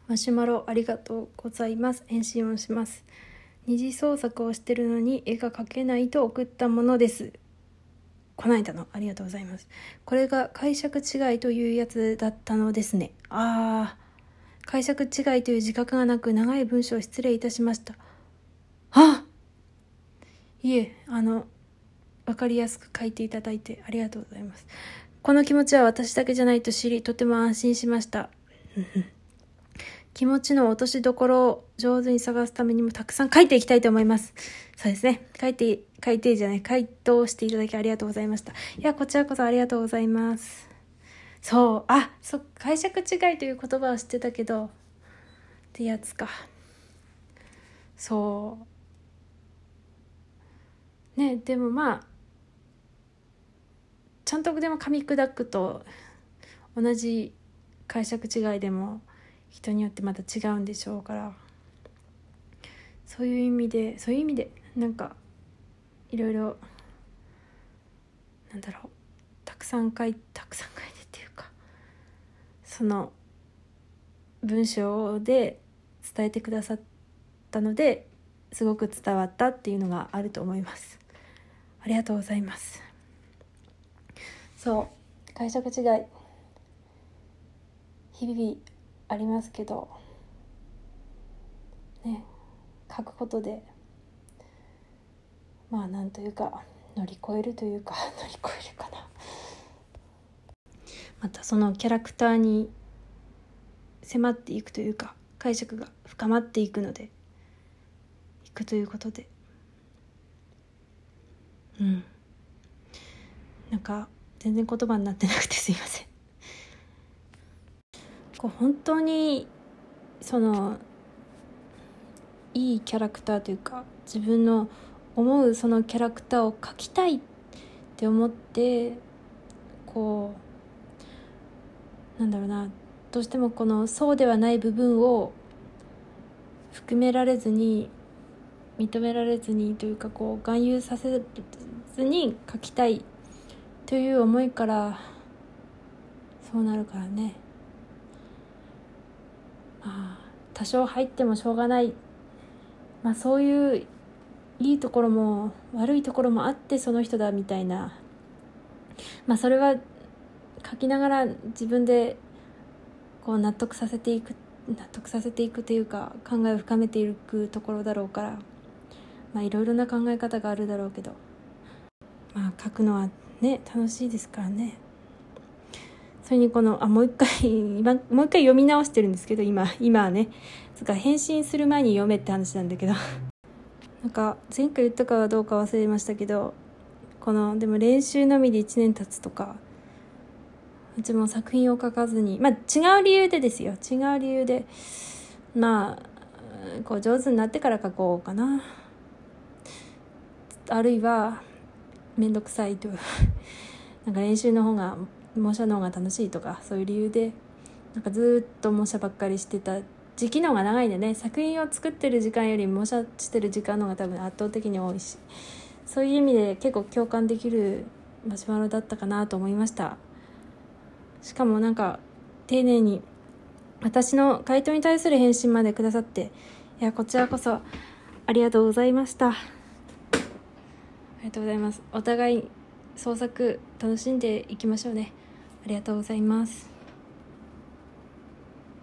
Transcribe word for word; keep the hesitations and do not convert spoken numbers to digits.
マシュマロありがとうございます。返信をします。二次創作をしてるのに絵が描けないと送ったものです。こないだのありがとうございます。これが解釈違いというやつだったのですね。あー、解釈違いという自覚がなく長い文章を失礼いたしました。あいえ、あのわかりやすく書いていただいてありがとうございます。この気持ちは私だけじゃないと知り、とても安心しました。気持ちの落としどころを上手に探すためにもたくさん書いていきたいと思います。そうですね。書いて、書いてじゃない、回答していただきありがとうございました。いや、こちらこそありがとうございます。そう、あ、そ、解釈違いという言葉は知ってたけど、ってやつか。そう。ね、でもまあ、ちゃんとでも噛み砕くと、同じ解釈違いでも、人によってまた違うんでしょうから、そういう意味でそういう意味でなんかいろいろなんだろうたくさん書いたくさん書いてっていうか、その文章で伝えてくださったのですごく伝わったっていうのがあると思います。ありがとうございます。そう解釈違い日々ありますけどね、書くことでまあなんというか乗り越えるというか乗り越えるかな。またそのキャラクターに迫っていくというか解釈が深まっていくのでいくということで、うんなんか全然言葉になってなくてすいません。こう本当にそのいいキャラクターというか自分の思うそのキャラクターを描きたいって思ってこうなんだろうなどうしてもこのそうではない部分を含められずに認められずにというかこう含有させずに描きたいという思いからそうなるからね、まあ多少入ってもしょうがない、まあそういういいところも悪いところもあってその人だみたいな、まあそれは書きながら自分でこう納得させていく納得させていくというか考えを深めていくところだろうから、まあいろいろな考え方があるだろうけど、まあ書くのはね楽しいですからね。それにこのあもう一回今もう一回読み直してるんですけど今今はねつか返信する前に読めって話なんだけどなんか前回言ったかはどうか忘れましたけど、このでも練習のみでいちねん経つとかうちも作品を書かずにまあ違う理由でですよ違う理由でまあこう上手になってから書こうかな、あるいはめんどくさいとなんか練習の方が模写の方が楽しいとかそういう理由でなんかずっと模写ばっかりしてた時期の方が長いんでね、作品を作ってる時間より模写してる時間の方が多分圧倒的に多いし、そういう意味で結構共感できるマシュマロだったかなと思いました。しかもなんか丁寧に私の回答に対する返信までくださって、いやこちらこそありがとうございました。ありがとうございます。お互い創作楽しんでいきましょうね。ありがとうございます。